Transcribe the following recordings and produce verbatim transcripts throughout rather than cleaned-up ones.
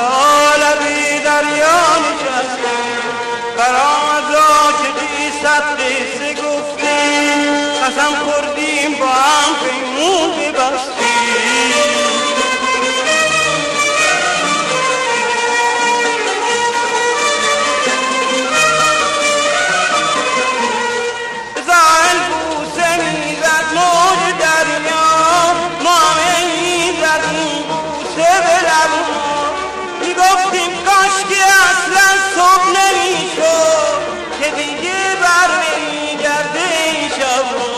لبی دریا نشستی، برام از عاشقی صد قصه گفتی، قسم خوردیم با هم پیمون ببستی. زائل بوسه میزد موج دریا، مامه میزد این بوسه به لبا، میگفتیم کاشکی اصلا صبح نمیشد که دیگه بر نمیگرده این شبا.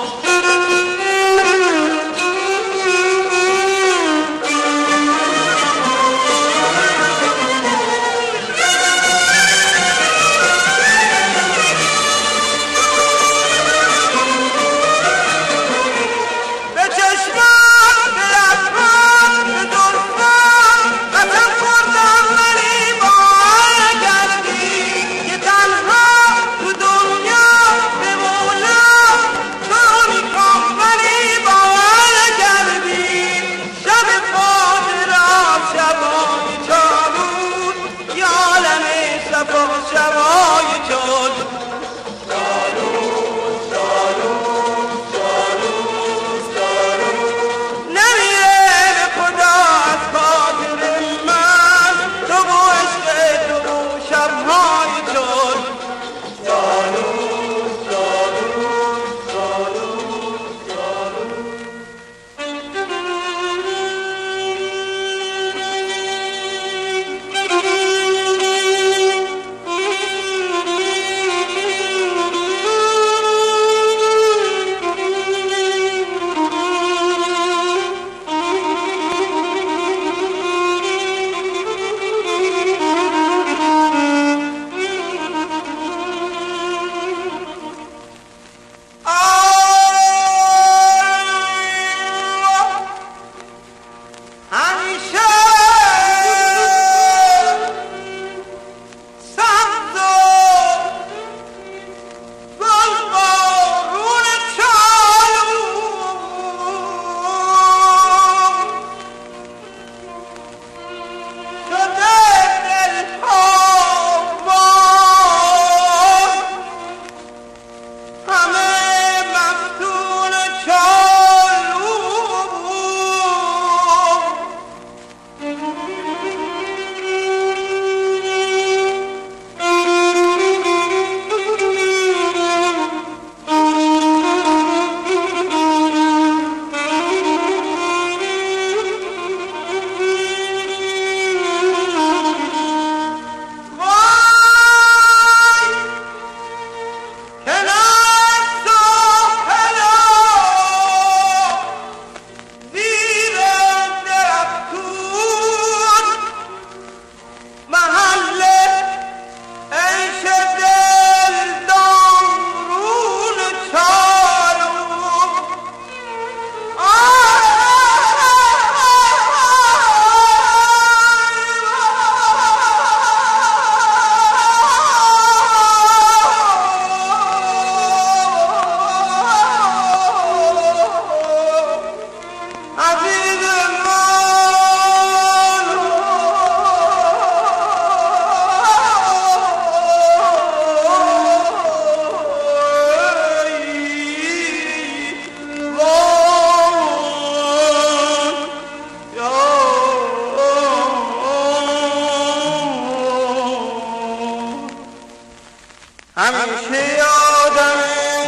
همیشه یادم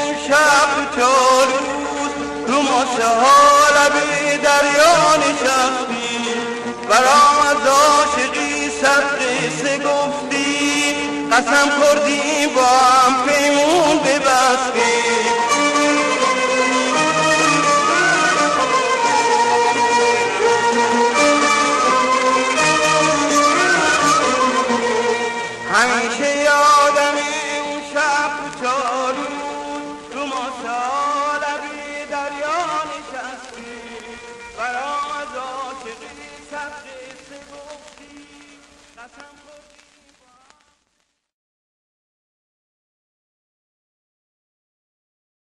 شب تا روز رو ماسه ها لبی دریا نشستی، برام از عاشقی صد قصه گفتی، قسم خوردیم با هم پیمون ببستی. همیشه یادم اون شب تا روز رو ماسه لبی دریا نشستی، برام از عاشقی صد قصه گفتی، قسم